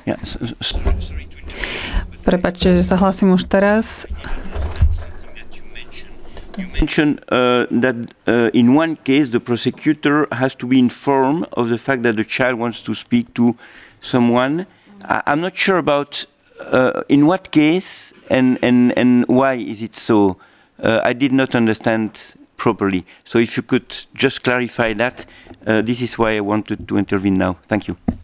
Yeah, Prepáčte, že sa hlasím už teraz. you mentioned that in one case the prosecutor has to be informed of the fact that the child wants to speak to someone. I'm not sure about in what case and why is it so. I did not understand properly. So if you could just clarify that, this is why I wanted to intervene now. Thank you.